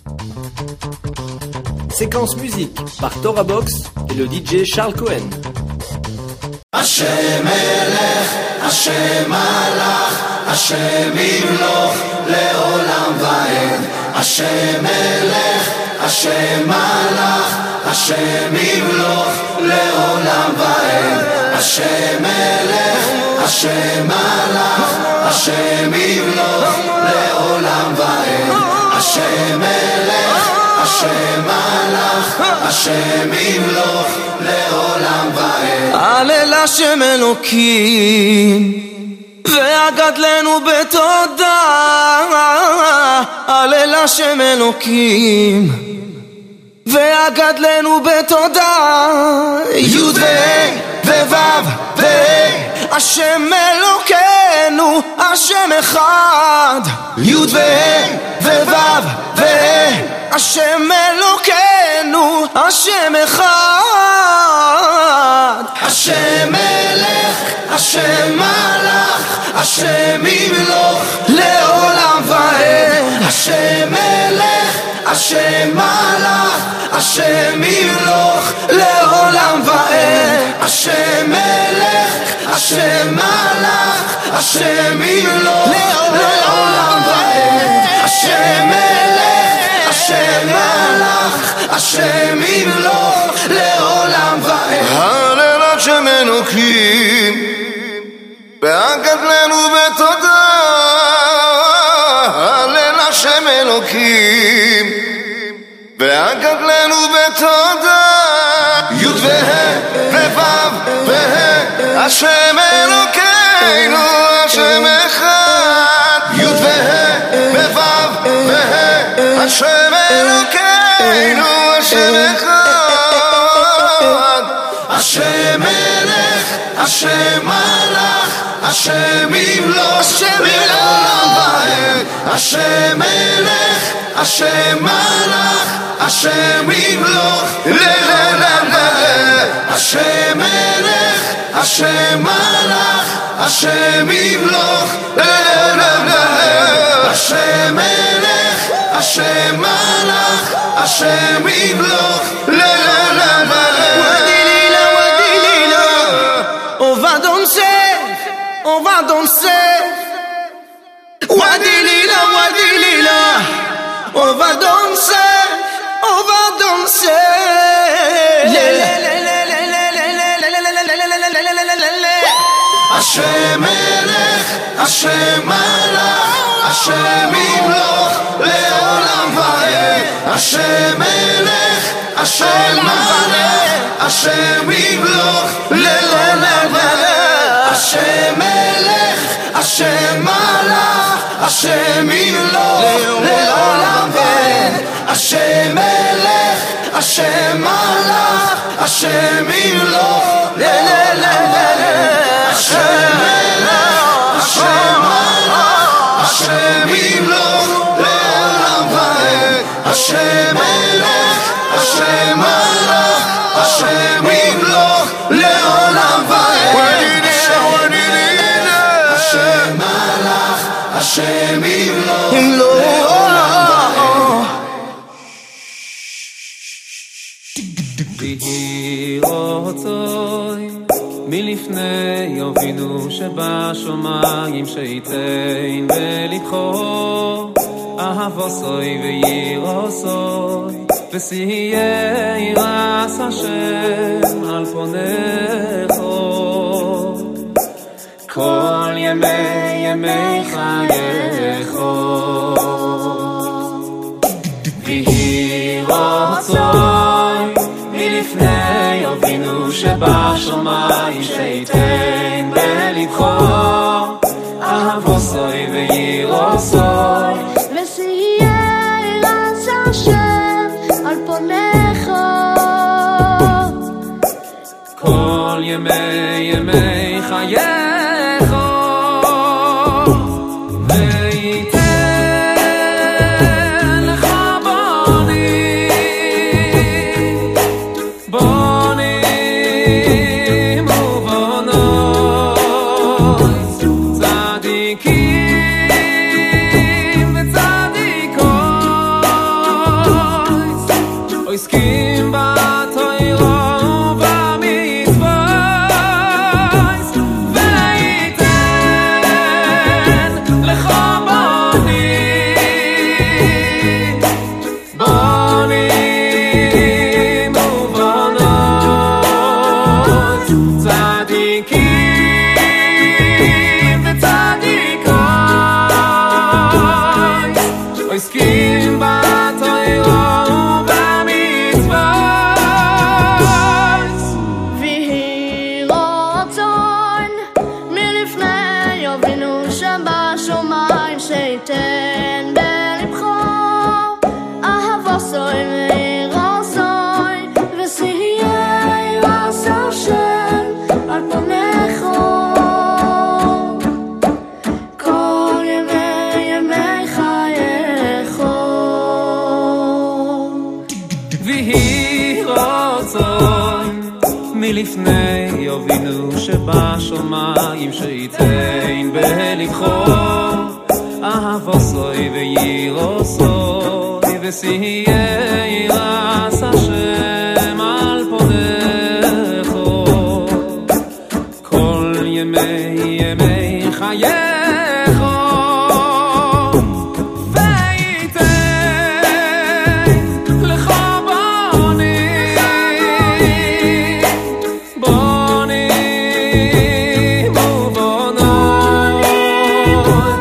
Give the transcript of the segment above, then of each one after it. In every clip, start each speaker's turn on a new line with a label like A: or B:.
A: Séquence musique par Torah Box et le DJ Charles Cohen.
B: Hashem Melech, Hashem Malach, Hashem Yimloch leolam vaed. Hashem Melech, Hashem Malach, Hashem Yimloch leolam vaed. Hashem Melech, Hashem Malach, Hashem Yimloch leolam vaed. Hashem Melech, Hashem Malach, Hashem Yimloch leolam vaed.
C: הלל השם אלוקים והגדלנו בתודה. הלל השם אלוקים והגדלנו בתודה. י' וו' וה' השם אלוקינו השם אחד. י' וו' וה' השם אלוקינו השם אחד.
B: השם מלך, השם מלך, השם ימלוך
C: לעולם ועד.
B: השם מלך, השם מלך, השם ימלוך
C: לעולם ועד.
B: השם מלך, השם מלך, השם ימלוך לעולם ועד. השם מלך, השם מלך, השם ימלוך לעולם ועד.
C: הלל השם אלוקים והגדלנו בתודה. הלל השם אלוקים והגדלנו בתודה. י' וו' וה' השם אלוקינו השם אחד. י' וו' וה' השם אלוקינו השם אחד.
B: השם מלך, השם מלך, השם ימלוך לעולם ועד. השם מלך, השם מלך, השם ימלוך לעולם ועד. השם מלך, השם מלך, השם ימלוך לעולם ועד. השם מלך, השם מלך, השם ימלוך לעולם ועד.
C: On va danser, Wadi lila, on va danser, on va danser.
B: Hashem Melech, Hashem Malach, Hashem Yimloch leolam vaed. Hashem Melech, Hashem Malach, Hashem Yimloch leolam vaed. Hashem Melech, Hashem Malach, Hashem Yimloch leolam vaed. Hashem Melech, Hashem Malach, Hashem Yimloch leolam vaed. Hashem Melech, Hashem Malach, Hashem Yimloch leolam vaed. Hashem Melech, Hashem Malach, Hashem Yimloch leolam vaed. Hashem Malach, Hashem Yimloch leolam
D: vaed. מלפני אבינו שבשמיים שייתן בלבחו אהבוסוי וירוסוי וסיירס השם על פונךו כל ימי חייךו ויהי רצוי מלפני אבינו שבשמיים שייתן בלבחו אהבוסוי וירוסוי
E: וסיירס השם על פונךו
D: כל ימי חייךו וייתן לך בונים ובונות צדיקים וצדיקות עוסקים בתורה ובמצוות וייתן לך בונים ובנות צדיקים וצדיקות עוסקים בתורה ובמצוות
E: ויהי רצון מלפני אבינו שבשמיים שייתן בלבך אהבה סוי ויראה סוי ושיהיה יראת השם על פניך כל ימי חייך
D: ויהי רצון מלפני אבינו שבשמיים שייתן בלבך אהבה סוי ויראה סוי ושיהיה יראת השם על פניך כל ימי חייך וייתן לך בונים ובנות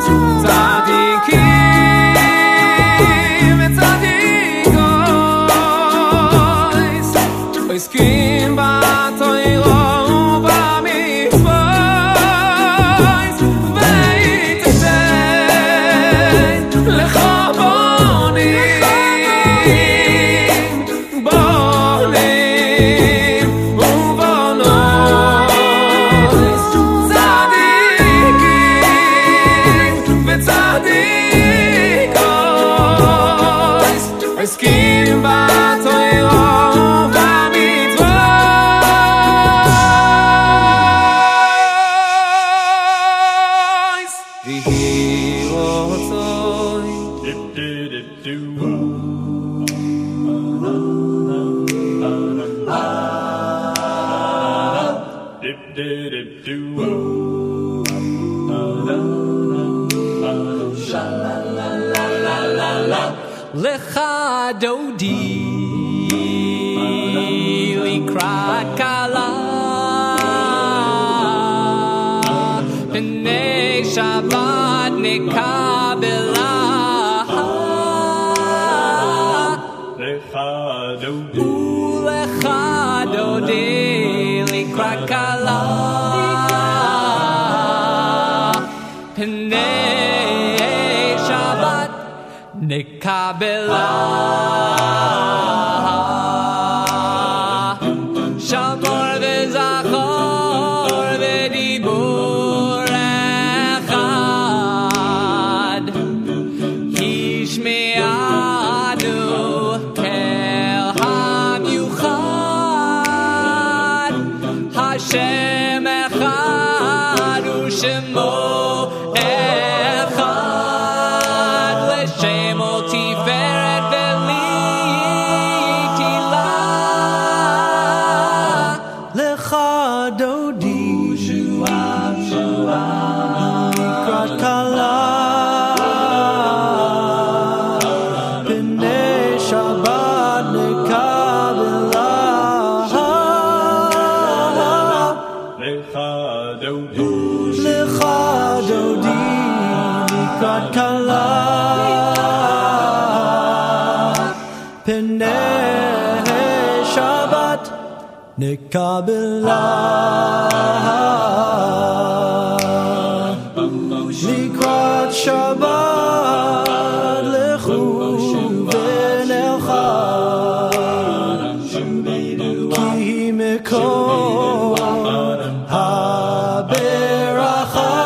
D: צדיקים וצדיקות עוסקים בתורה ובמצוות וייתן לך בונים ובנות צדיקים וצדיקות עוסקים בתורה ובמצוות ויהי רצון לך דודי לקראת כלה פני שבת נקבלה ולך דודי לקראת כלה פני שבת נקבלה שמור וזכור ודיבור אחד השמיענו קול המיוחד השם אחד ושמו אחד לשמו תפארת ולתהילה לך דודי לקראת כלה פני שבת נקבלה לך דודי לקראת כלה פני שבת נקבלה לקראת שבת לכו ונלכה כי מקום הברכה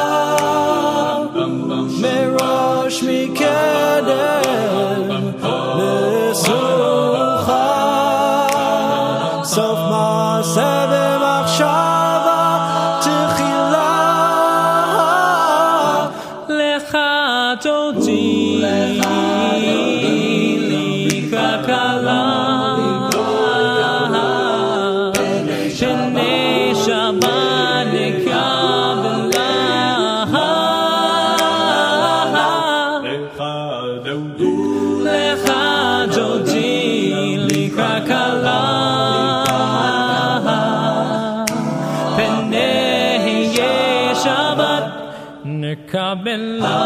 D: מראש מקדם לסוכה סוף מעשה ומחשבה תחילה לך תודי Lecha Jodi Likra Kala Penei Shabbat Nekabela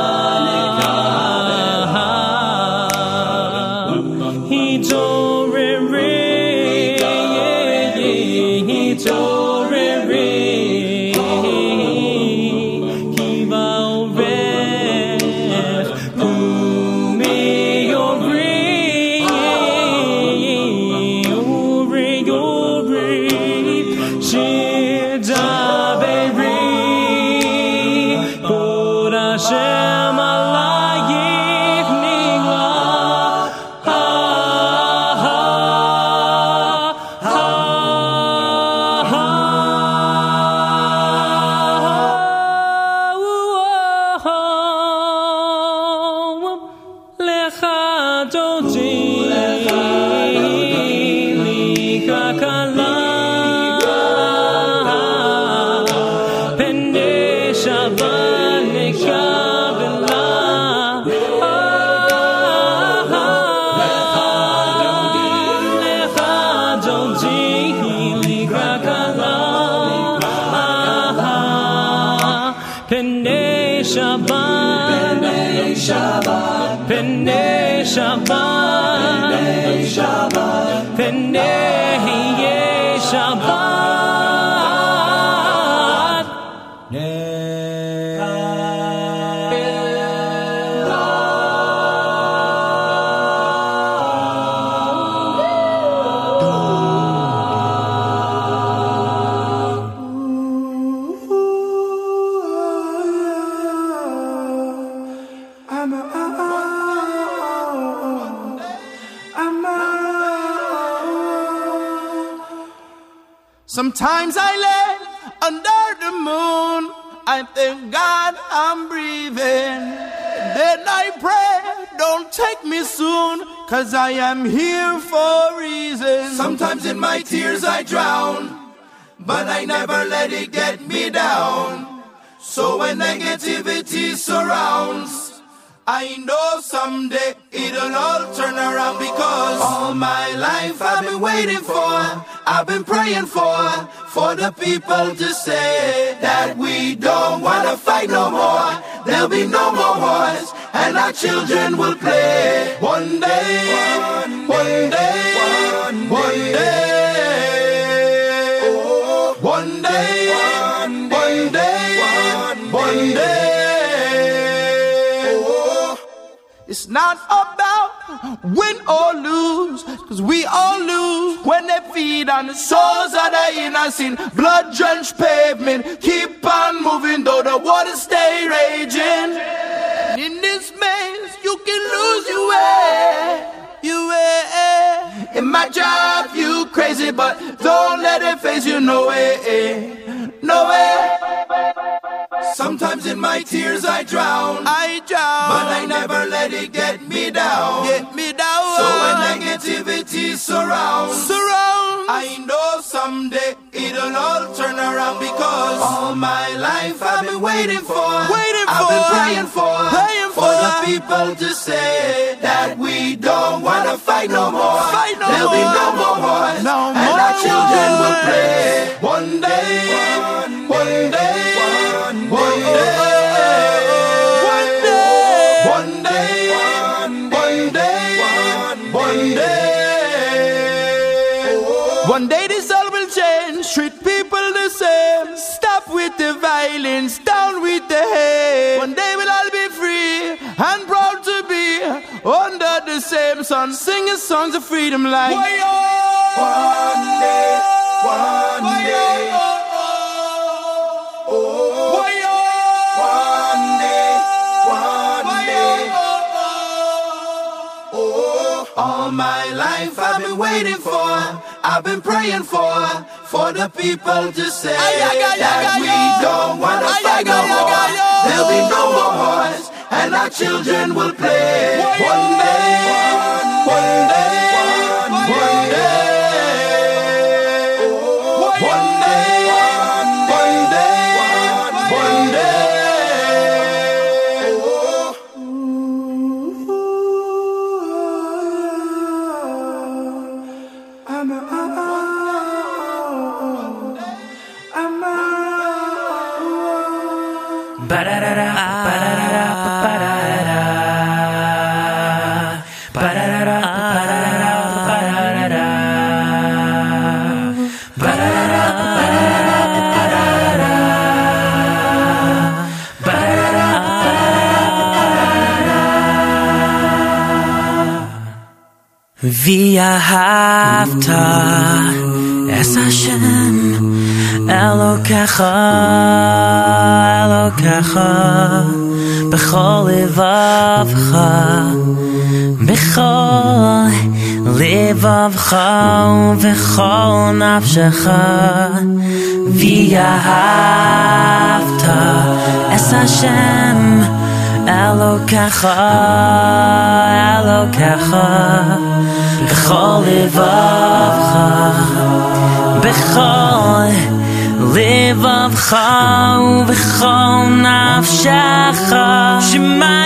C: Sometimes I lay under the moon, I thank God I'm breathing. Then I pray, don't take me soon, 'cause I am here for a reason.
B: Sometimes in my tears I drown, but I never let it get me down. So when negativity surrounds, I know someday it'll all turn around, because all my life I've been waiting for, I've been praying for the people to say that we don't wanna fight no more. There'll be no more wars, and our children will play. One day, one day, one day, one day, one day, one day.
C: It's not about win or lose, 'cause we all lose when they feed on the souls of the innocent. Blood-drenched pavement, keep on moving though the waters stay raging. And in this maze, you can lose your way, your way. It might drive you crazy, but don't let it phase you, no way, no way.
B: Sometimes in my tears I drown, but I never let it get me down. So when negativity surrounds, I know someday it'll all turn around, because all my life I've been waiting for, I've been praying for the people to say that we don't wanna fight no more. There'll be no more wars, and our children will play. One day, one day, one day, one day, one day, one day, one day.
C: One day this all will change, treat people the same. Stop with the violence, down with the hate. One day we'll all be free and proud to be under the same sun, singing songs of freedom like
B: One day, one day. All my life I've been waiting for, I've been praying for the people to say that we don't wanna fight no more. There'll be no more wars, and our children will play. One day, one day, one day, one day, one day, one day.
F: ואהבת את השם אלוקיך בכל לבבך בכל לבבך ובכל נפשך ואהבת את השם אלוקיך בכל לבבך בכל לבבך ובכל נפשך שמע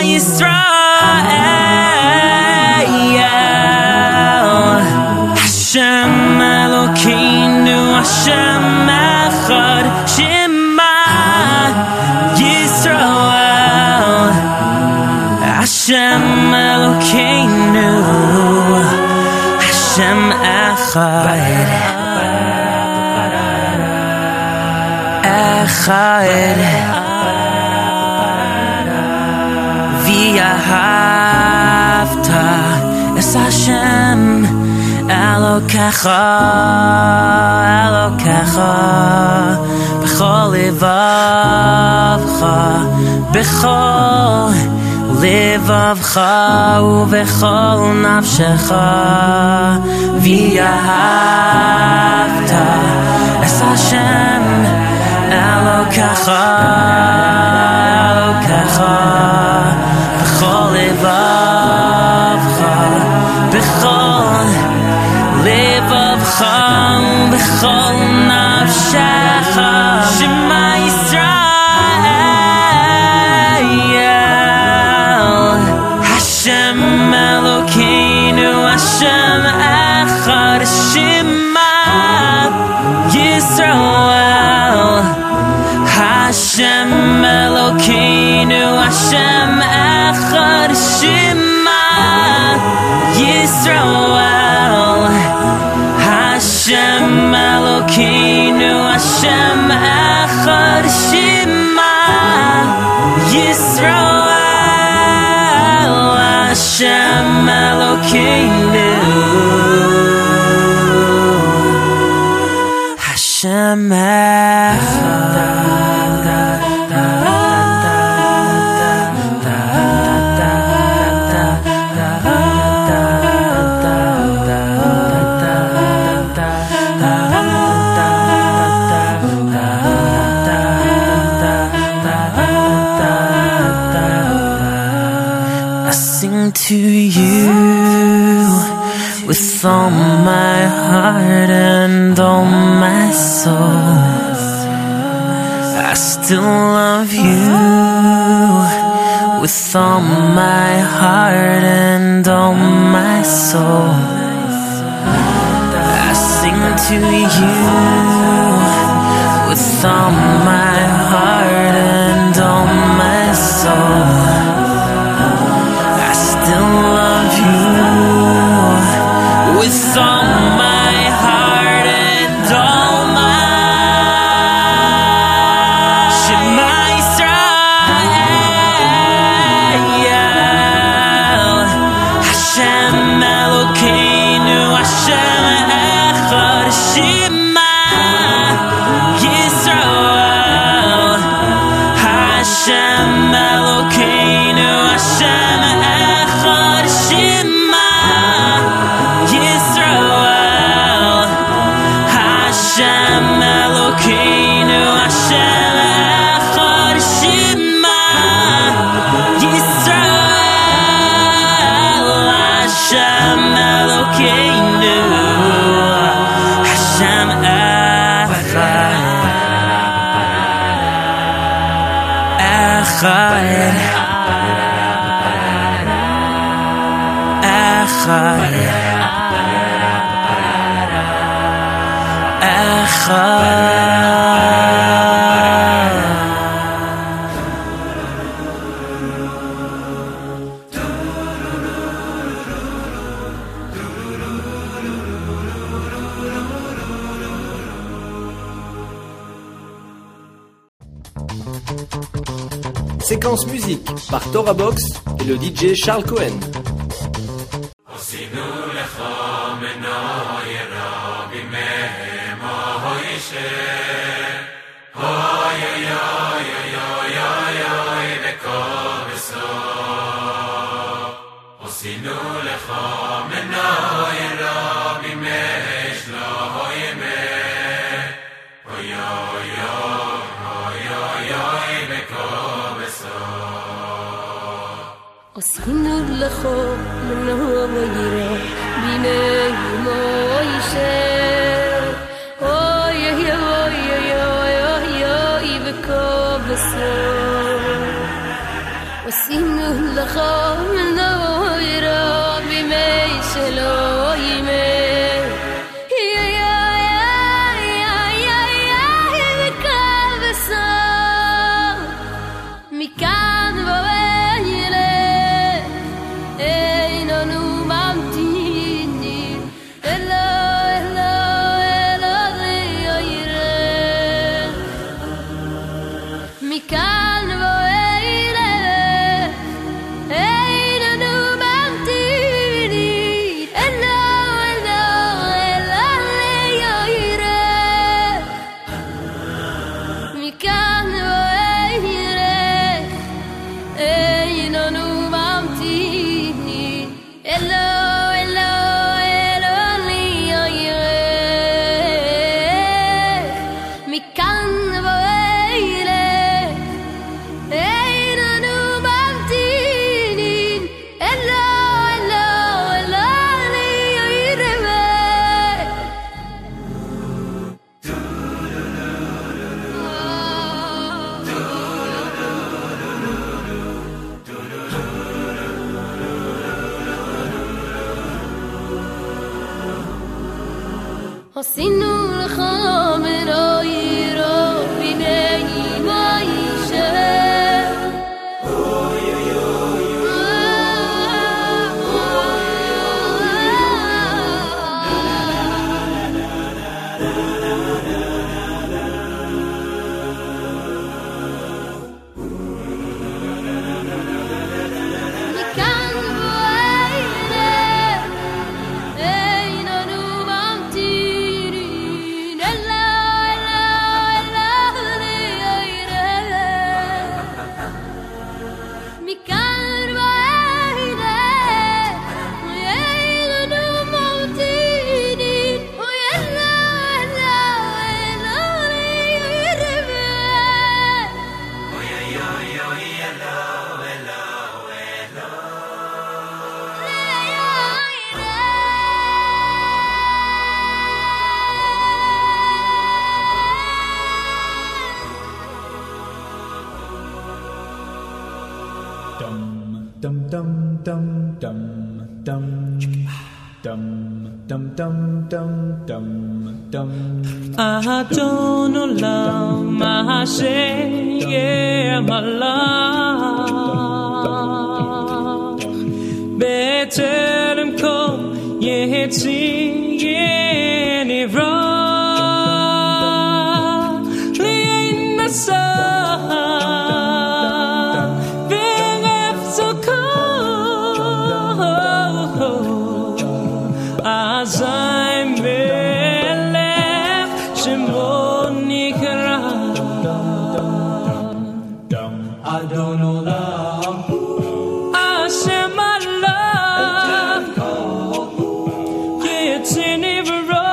F: ישראל השם אלוקינו השם אחד שמע ישראל השם אלוקינו השם אחד ואהבת את השם אלוקיך בכל לבבך בכל לבבך ובכל נפשך ואהבת את השם אלוקיך בכל לבבך בכל לבבך ובכל נפשך שמע ישראל השם אלוקינו השם אחד שמע ישראל השם אלוקינו השם אחד שמע ישראל השם אלוקינו השם אחד שמע ישראל השם אלוקינו השם to you with all my heart and all my soul. I still love you with all my heart and all my soul. I sing to you with all my heart and all my soul. Still love you with all my heart and all my Shema Yisrael Hashem Elokeinu Hashem Echad Shema Yisrael Hashem Elokeinu Hashem
A: séquence musique par Torah Box et le DJ Charles Cohen.
E: עשינו לך מנוע וירא ביני מוישה אוי אוי אוי אוי אוי אוי וכובסו עשינו לך מנוע וירא בימי שלא ימי מכאן עשינו לך מנוע ירא ביני מוישה אוי אוי
D: Adon olam Hashem malach B'terem kol yetzir nivra Li'ein nasah v'ref zokah Azai melech shemo nikra Adon olam Hashem malach yetzir nivra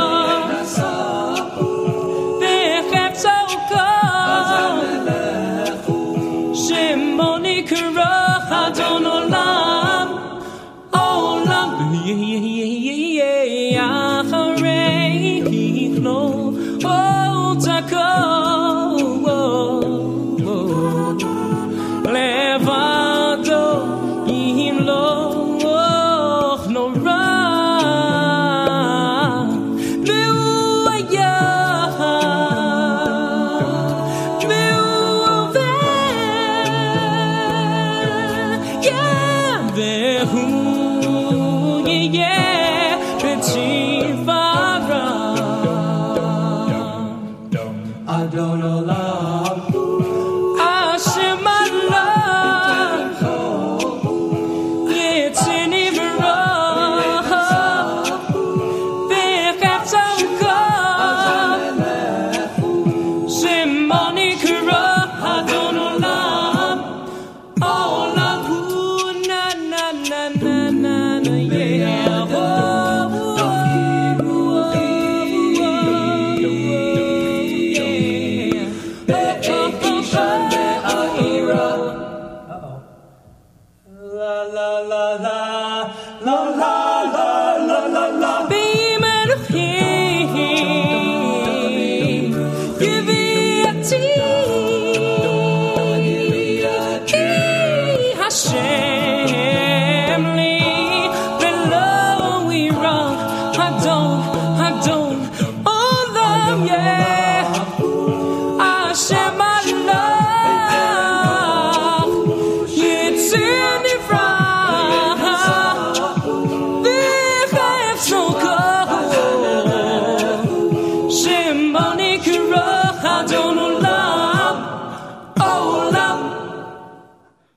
D: v'ref zokah shemo nikra Adon olam olam la la